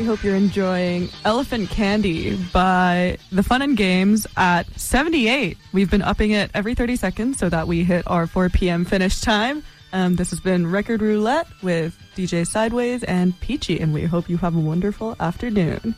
hope you're enjoying Elephant Candy by The Fun and Games at 78. We've been upping it every 30 seconds so that we hit our 4 p.m. finish time. This has been Record Roulette with DJ Sideways and Peachy, and we hope you have a wonderful afternoon.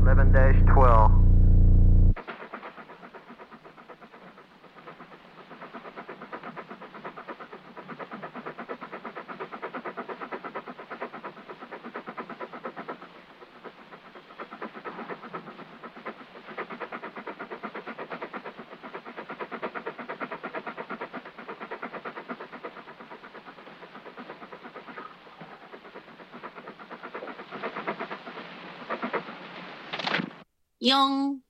11-12. Young.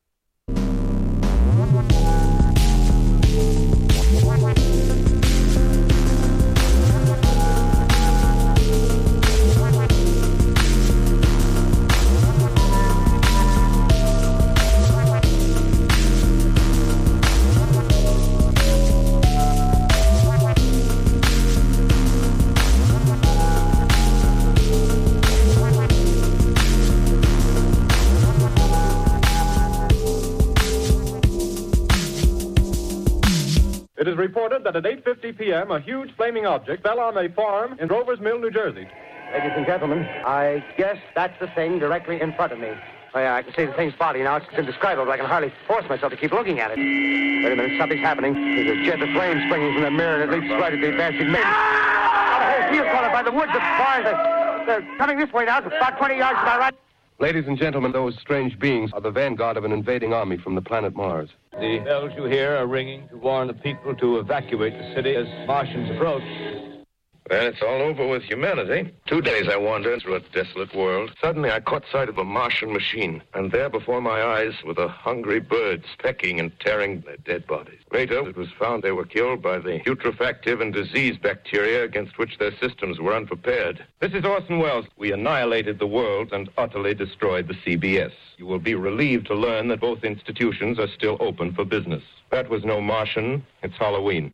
It is reported that at 8:50 p.m., a huge flaming object fell on a farm in Grover's Mill, New Jersey. Ladies and gentlemen, I guess that's the thing directly in front of me. Oh, yeah, I can see the thing's body now. It's indescribable. I can hardly force myself to keep looking at it. Wait a minute, something's happening. There's a jet of flame springing from the mirror, and it leaps right at the advancing men. Oh, the whole field's caught up by the woods. The barns, they're coming this way now. It's about 20 yards to my right. Ladies and gentlemen, those strange beings are the vanguard of an invading army from the planet Mars. The bells you hear are ringing to warn the people to evacuate the city as Martians approach. Well, it's all over with humanity. 2 days I wandered through a desolate world. Suddenly I caught sight of a Martian machine, and there before my eyes were the hungry birds pecking and tearing their dead bodies. Later, it was found they were killed by the putrefactive and disease bacteria against which their systems were unprepared. This is Orson Welles. We annihilated the world and utterly destroyed the CBS. You will be relieved to learn that both institutions are still open for business. That was no Martian. It's Halloween.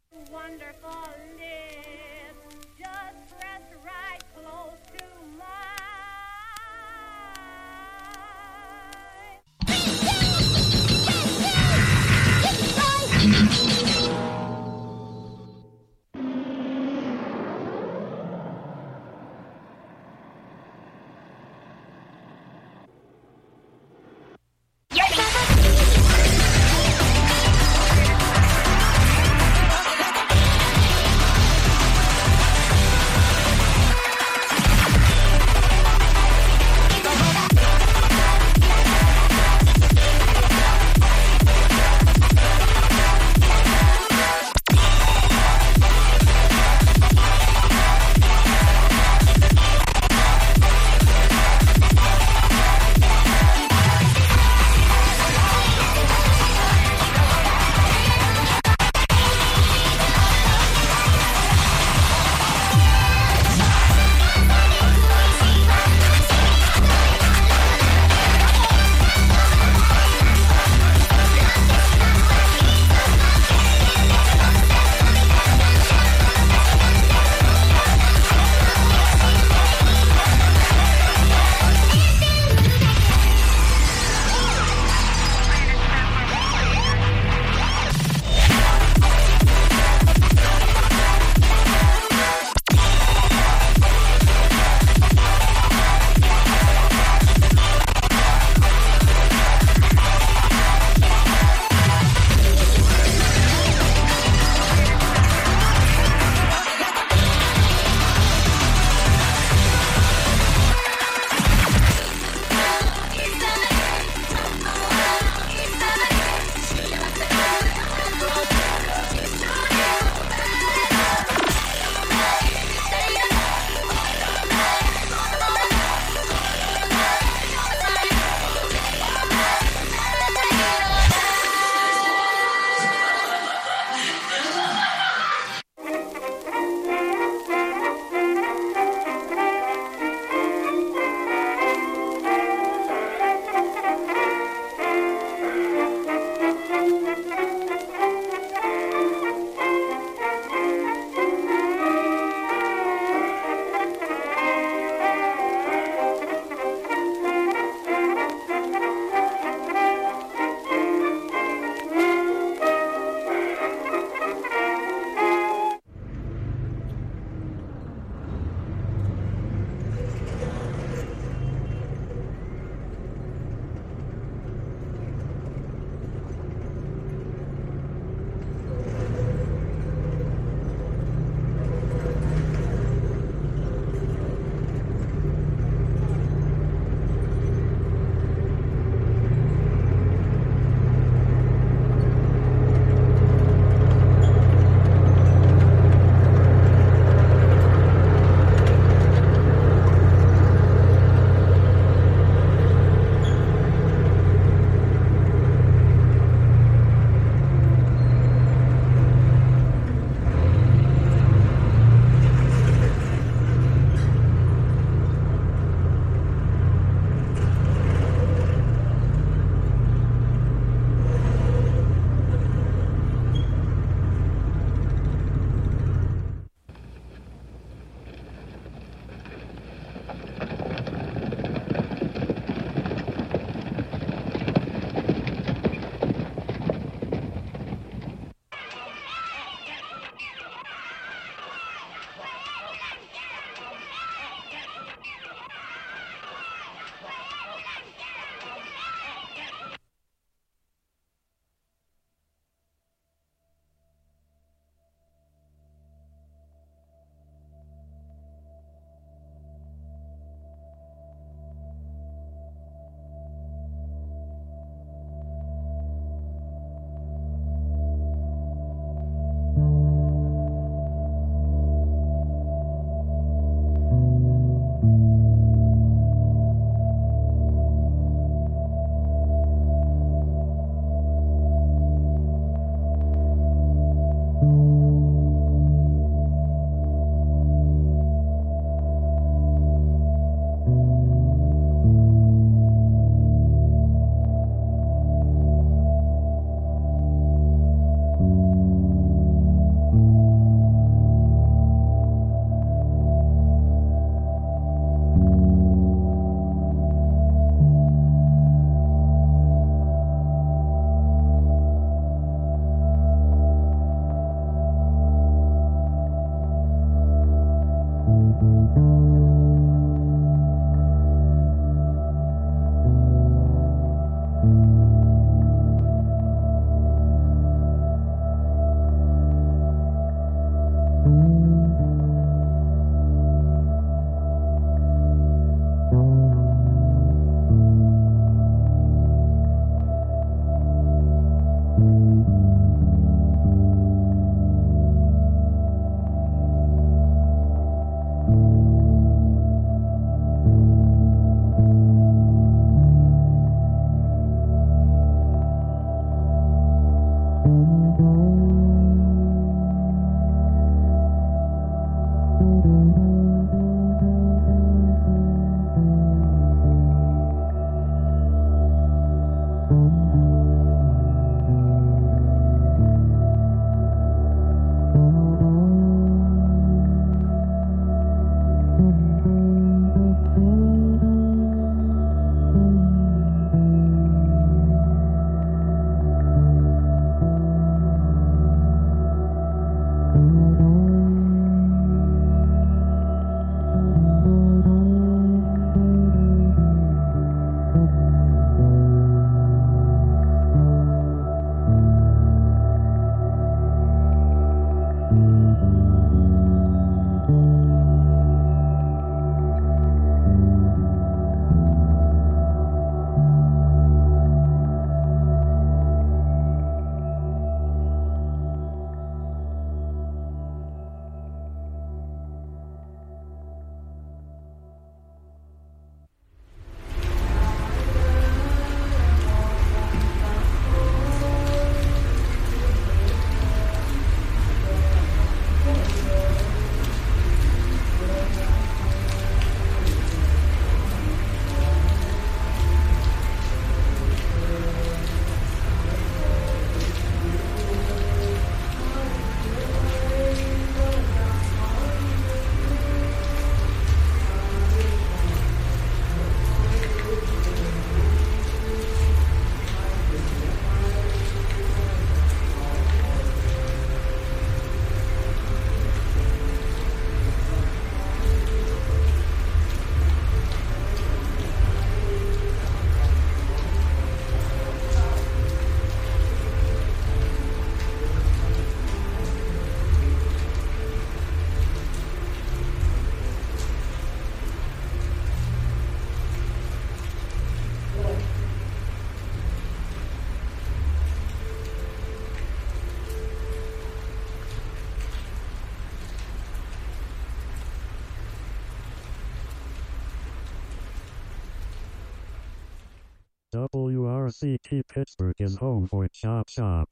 WRCT Pittsburgh is home for Chop Shop.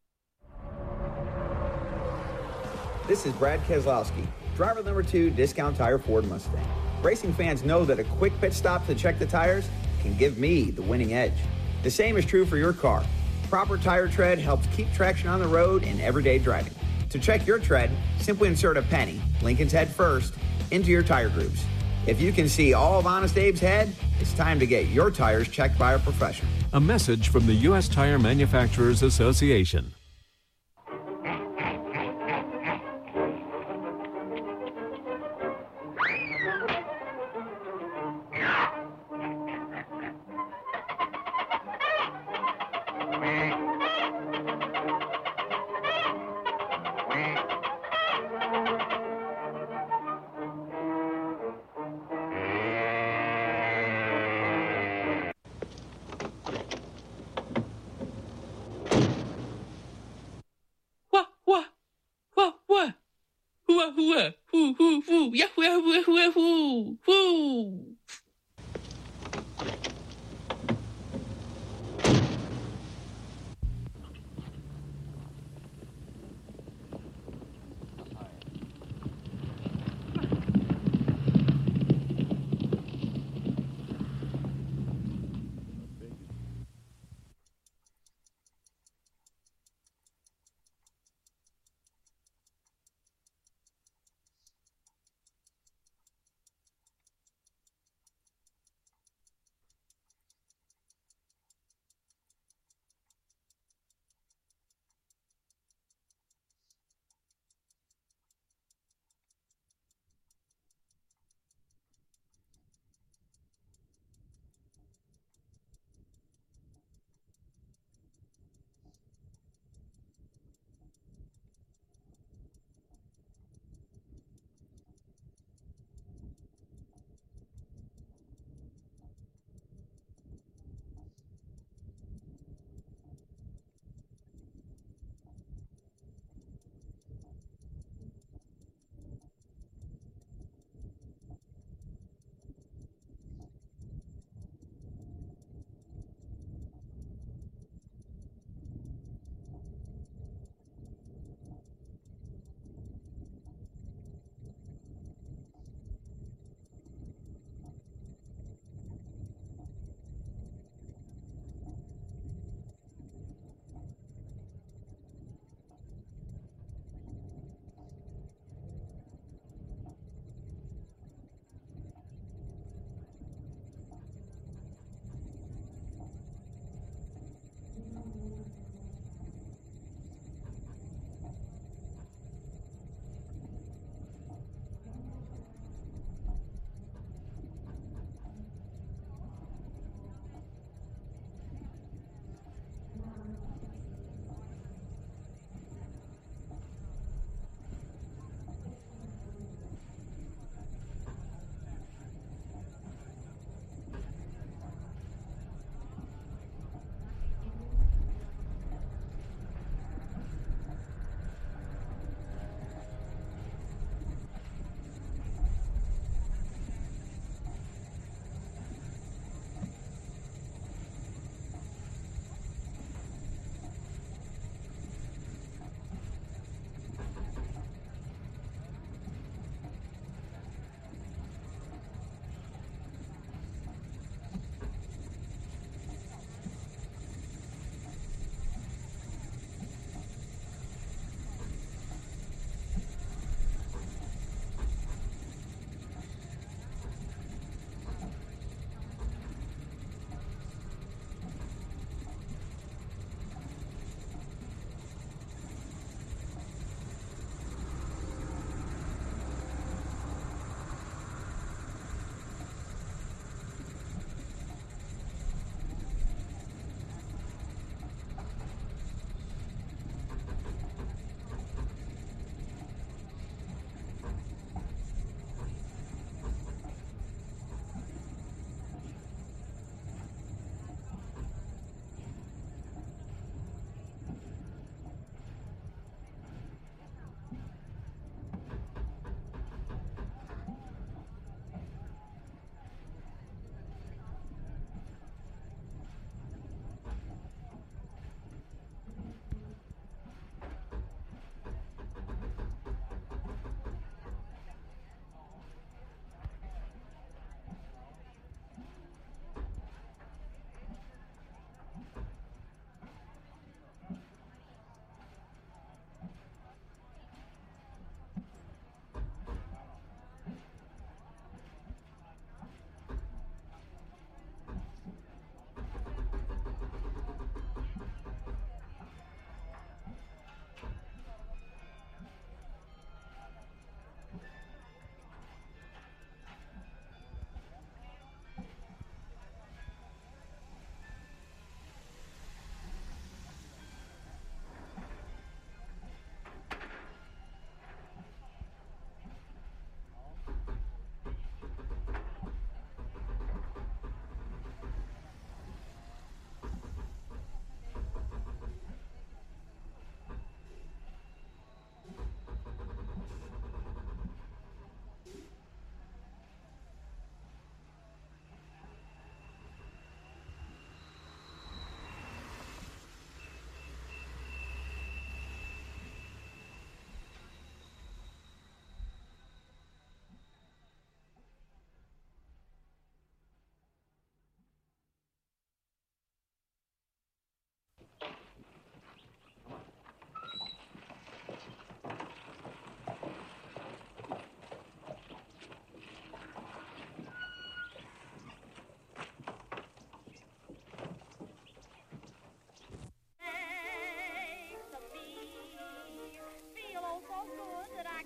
This is Brad Keselowski, driver number 2, Discount Tire Ford Mustang. Racing fans know that a quick pit stop to check the tires can give me the winning edge. The same is true for your car. Proper tire tread helps keep traction on the road in everyday driving. To check your tread, simply insert a penny, Lincoln's head first, into your tire grooves. If you can see all of Honest Abe's head, it's time to get your tires checked by a professional. A message from the U.S. Tire Manufacturers Association.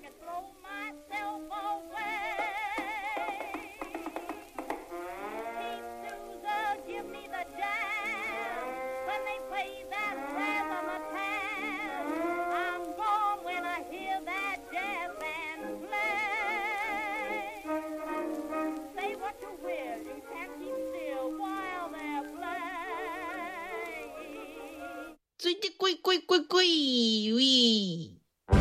can throw myself away. Deep Sousa, give me the jazz. When they play that razzmatazz, I'm gone when I hear that jazz band play. Say what you will, you can't keep still while they're playing. 最低贵贵贵贵喂。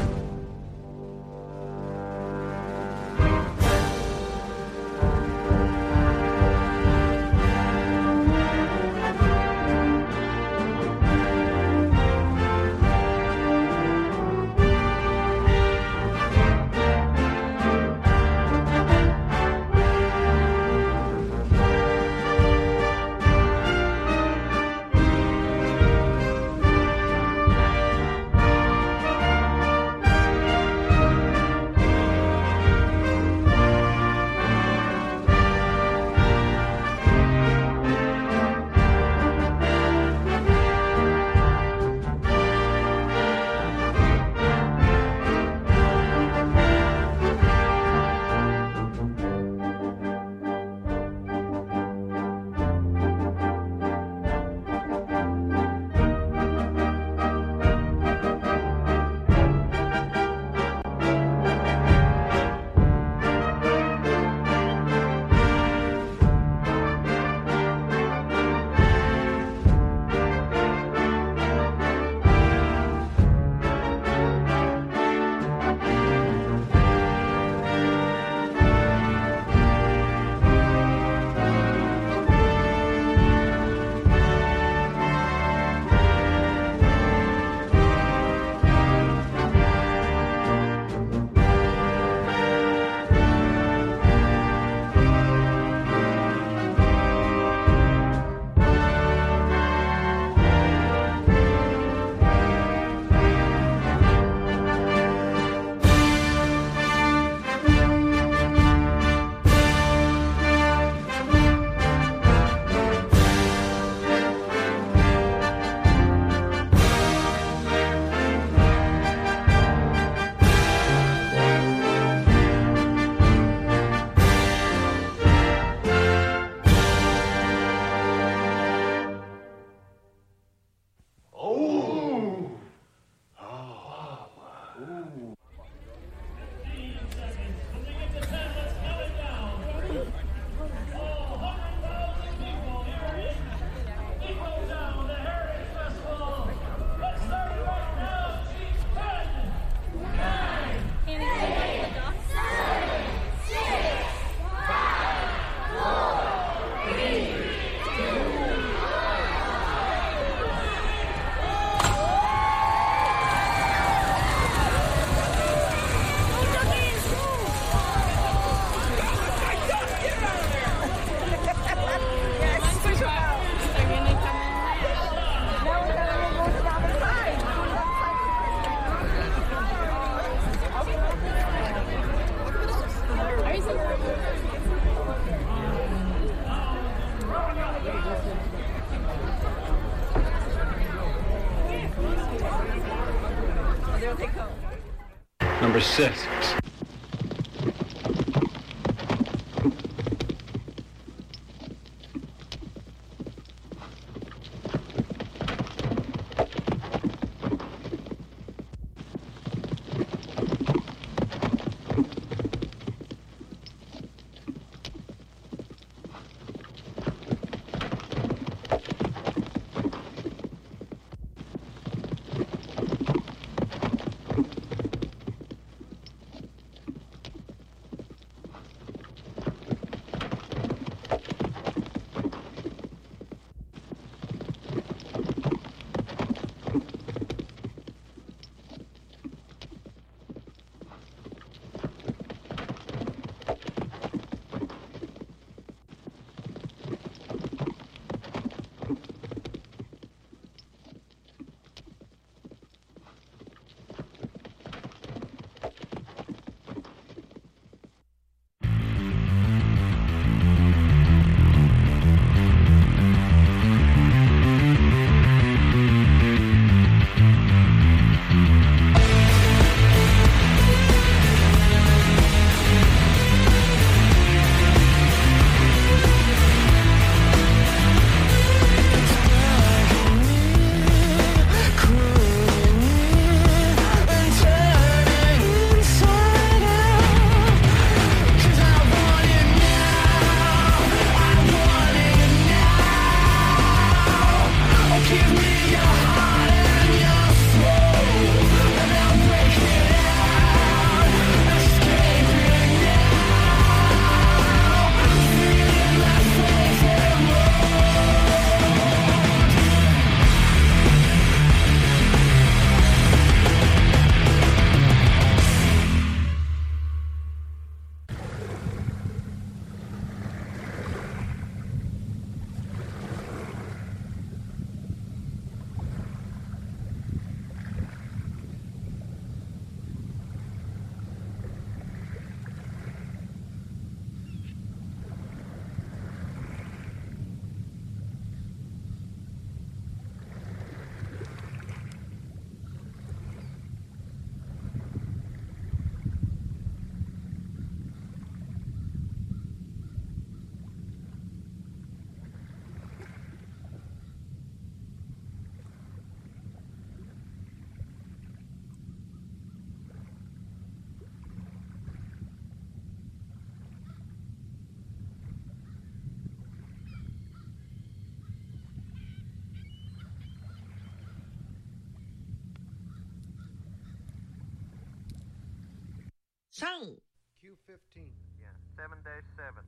Number 6. 3 Q15. Yeah, 7-7.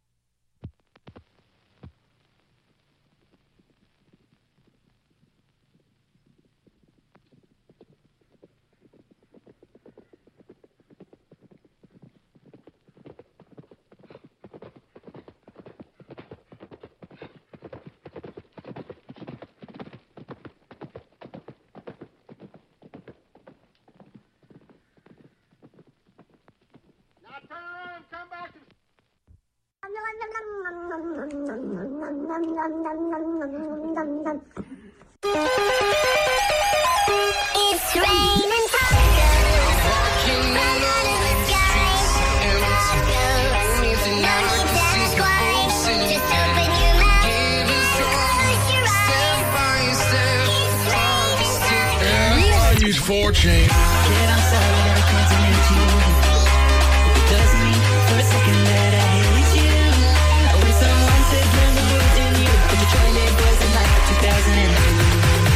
It's raining tacos. Walking all over the sky. Tacos. No need to ask why. Just open your mouth. Close your eyes. It's raining tacos. I use 4chain. Get outside, I gotta continue to you. If it doesn't mean for a second that I hate you. When someone said there's a voice in you, but you're trying to voice in like 2002.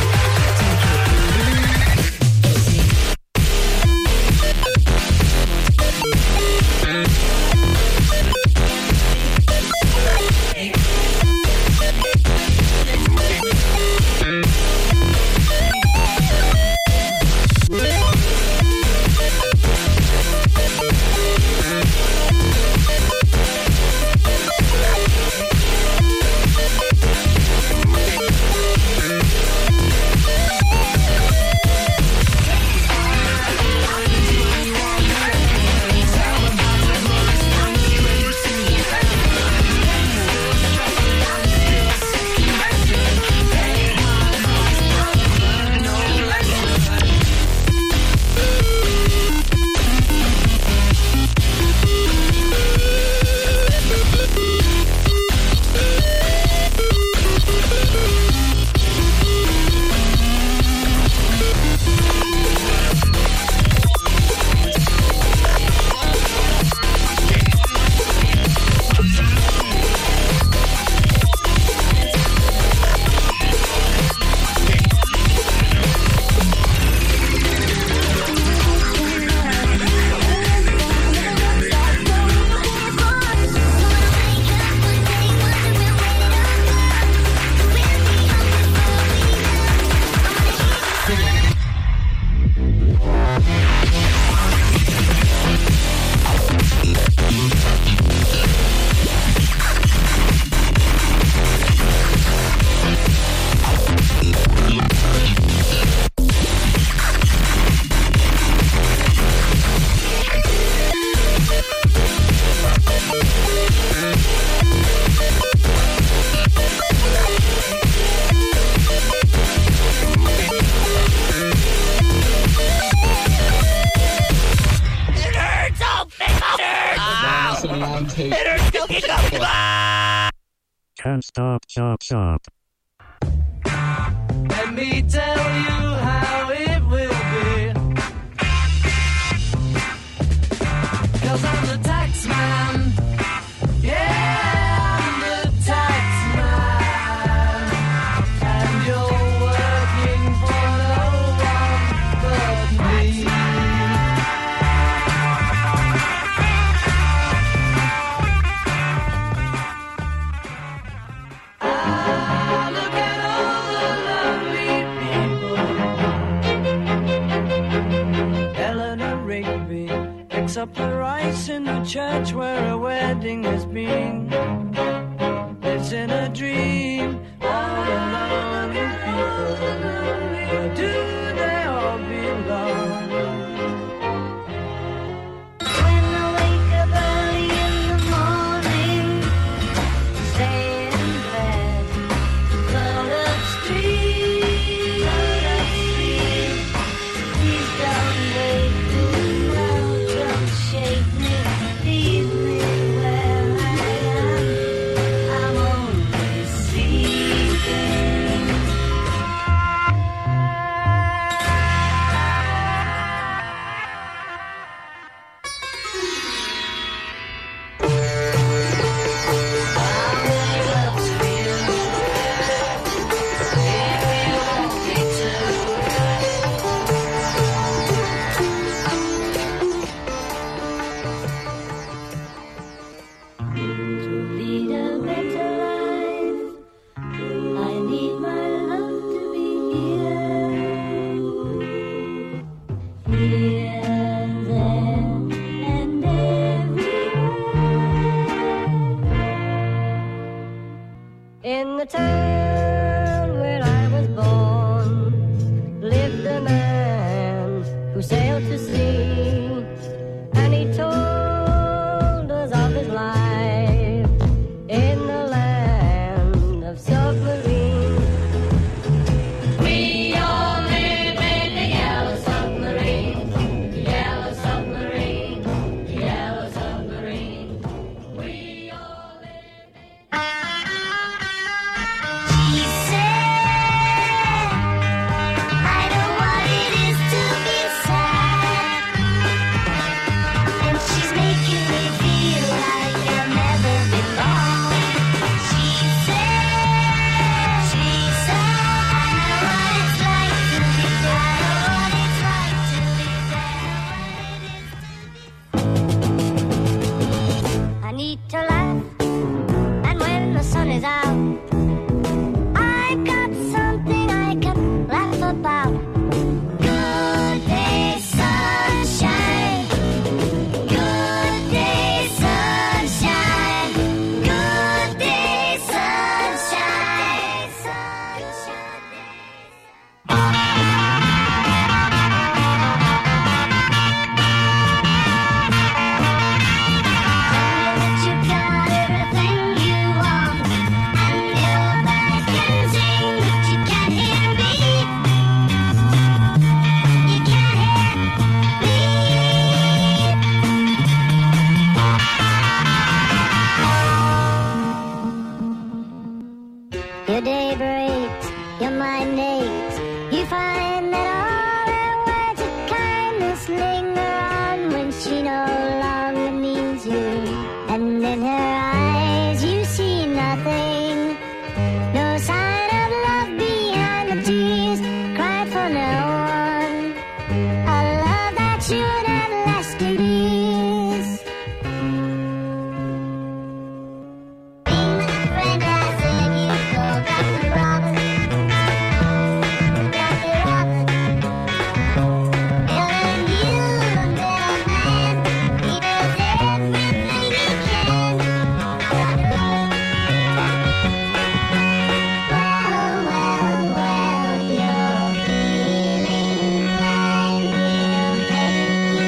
Can't stop, chop, chop. Let me tell you how it will be. 'Cause I'm the tax man. Yeah, I'm the tax man. And you're working for no one but me. Look at all the lovely people. Eleanor Rigby picks up the rice in the church where a wedding has been. Lives in a dream. All the lonely people. Where do they all belong? When I wake up early in the morning, stay in bed, load up street. Please don't wake me, no, don't shake me, leave me where I am. In the town where I was born lived a man who sailed to sea, and he told us of his life in the land of submarines. We all live in the yellow submarine, the yellow submarine, the yellow submarine. We all live He said, I know what it is to be sad, and she's making me feel like I'll never belong. She said, I know what it's like to be there, I know what it's like to be there. I need to laugh, and when the sun is out, I've got something I can laugh about. Good day, sunshine. Good day, sunshine. Good day, sunshine. You got everything you want, and you're back and sing, but you can't hear me. You can't hear me. Your day breaks, your mind aches. You find that all her words of kindness linger on when she no longer means you. And in her eyes you see nothing, no sign of love behind the tears, cried for no one. A love that should have lasted years. Being my friend, I said you go back to Robin. Back to Robin. And you, little man, he does everything he can. Well, you're feeling fine, he'll make you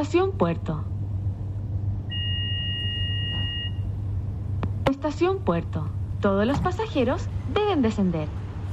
Estación Puerto. Estación Puerto. Todos los pasajeros deben descender.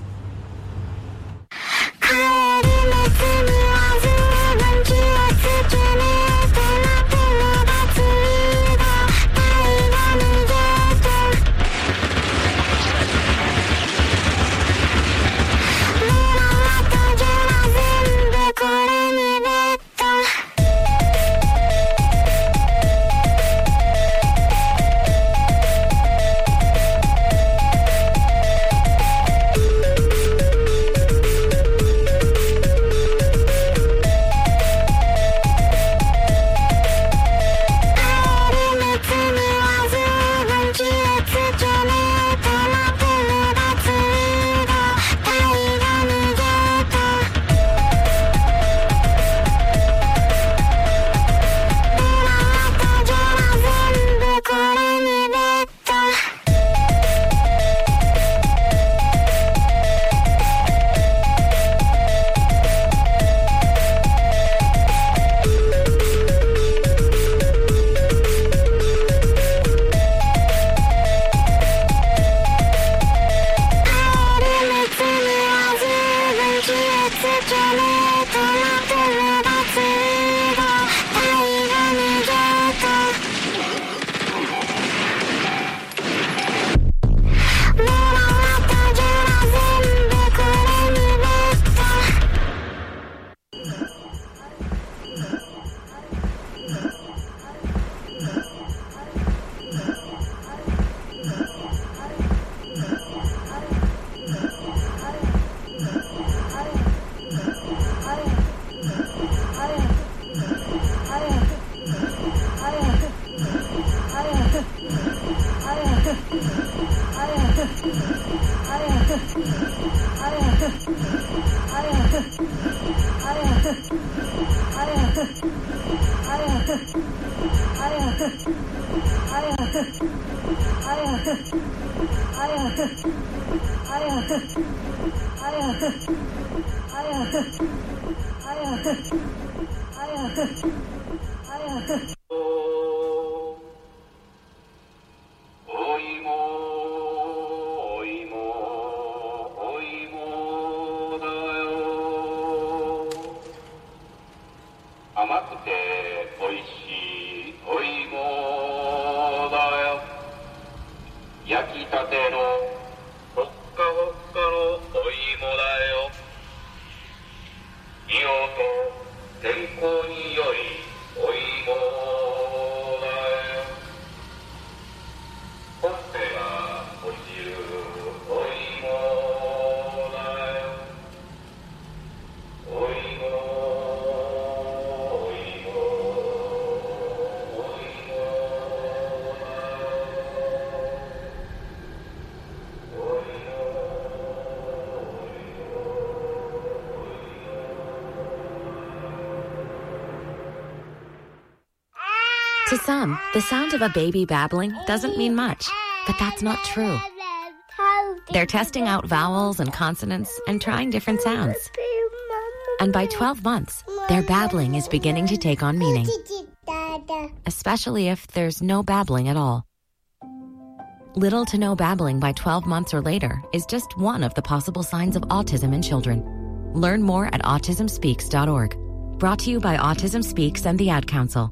To some, the sound of a baby babbling doesn't mean much, but that's not true. They're testing out vowels and consonants and trying different sounds. And by 12 months, their babbling is beginning to take on meaning, especially if there's no babbling at all. Little to no babbling by 12 months or later is just one of the possible signs of autism in children. Learn more at autismspeaks.org. Brought to you by Autism Speaks and the Ad Council.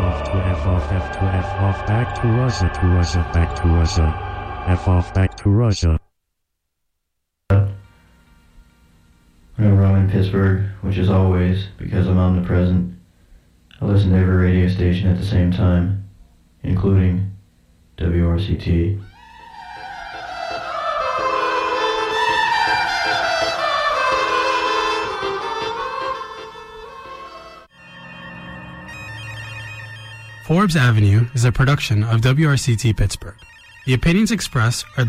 off to F off, F to F off, back to Russia, back to Russia. F off, back to Russia. Whenever I'm in Pittsburgh, which is always because I'm omnipresent, I listen to every radio station at the same time, including WRCT. Forbes Avenue is a production of WRCT Pittsburgh. The opinions expressed are